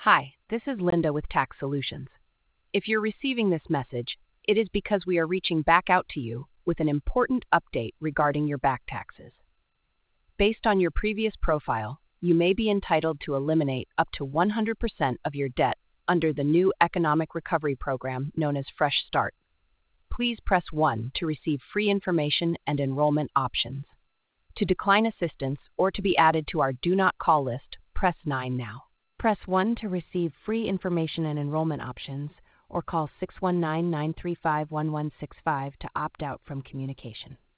Hi, this is Linda with Tax Solutions. If you're receiving this message, it is because we are reaching back out to you with an important update regarding your back taxes. Based on your previous profile, you may be entitled to eliminate up to 100% of your debt under the new economic recovery program known as Fresh Start. Please press 1 to receive free information and enrollment options. To decline assistance or to be added to our Do Not Call list, press 9 now. Press 1 to receive free information and enrollment options, or call 619-935-1165 to opt out from communication.